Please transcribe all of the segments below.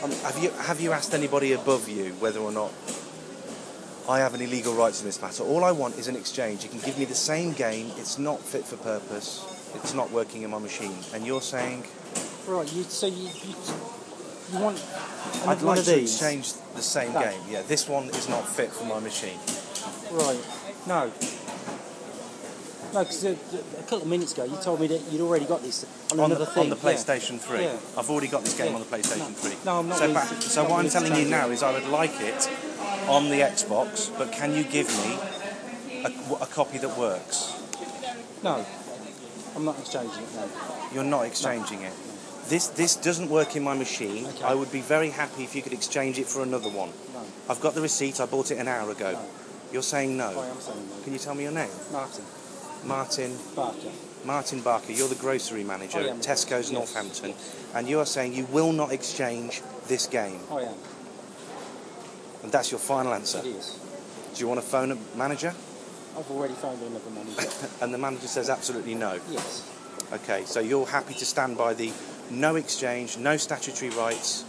Have you asked anybody above you whether or not I have any legal rights in this matter? All I want is an exchange. You can give me the same game. It's not fit for purpose. It's not working in my machine. And you're saying... Right, you want I'd like one of to these? exchange the same game. Yeah, this one is not fit for my machine. Right, no. No, because a couple of minutes ago you told me that you'd already got this on another thing. On the PlayStation 3. Yeah. I've already got this game on the PlayStation 3. No, I'm not. So what I'm telling you now is I would like it on the Xbox, but can you give me a copy that works? No, I'm not exchanging it, no. You're not exchanging it? This doesn't work in my machine. Okay. I would be very happy if you could exchange it for another one. No. I've got the receipt. I bought it an hour ago. No. You're saying no? I am saying no. Can you tell me your name? Martin Barker. Martin Barker. You're the grocery manager at Tesco's, yes. Northampton. And you are saying you will not exchange this game. I am. And that's your final answer? It is. Do you want to phone a manager? I've already phoned another manager. And the manager says absolutely no? Yes. Okay, so you're happy to stand by the no exchange, no statutory rights.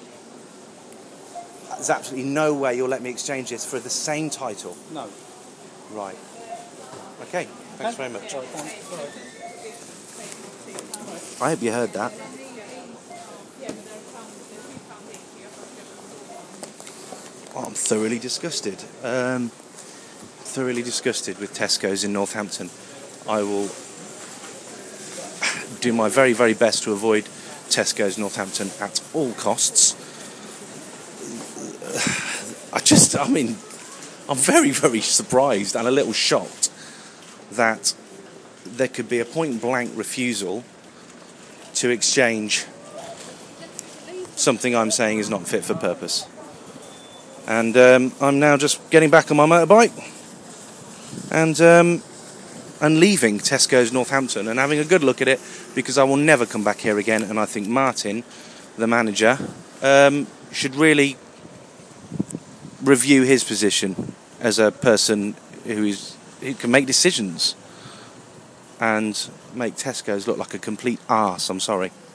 There's absolutely no way you'll let me exchange this for the same title? No. Right. Okay, thanks very much. All right, thanks. All right. I hope you heard that. Oh, I'm thoroughly disgusted. Thoroughly disgusted with Tesco's in Northampton. I will do my very, very best to avoid Tesco's Northampton at all costs. I'm very, very surprised and a little shocked that there could be a point-blank refusal to exchange something I'm saying is not fit for purpose. And I'm now just getting back on my motorbike and leaving Tesco's Northampton and having a good look at it, because I will never come back here again. And I think Martin, the manager, should really review his position as a person who can make decisions and make Tesco's look like a complete arse. I'm sorry.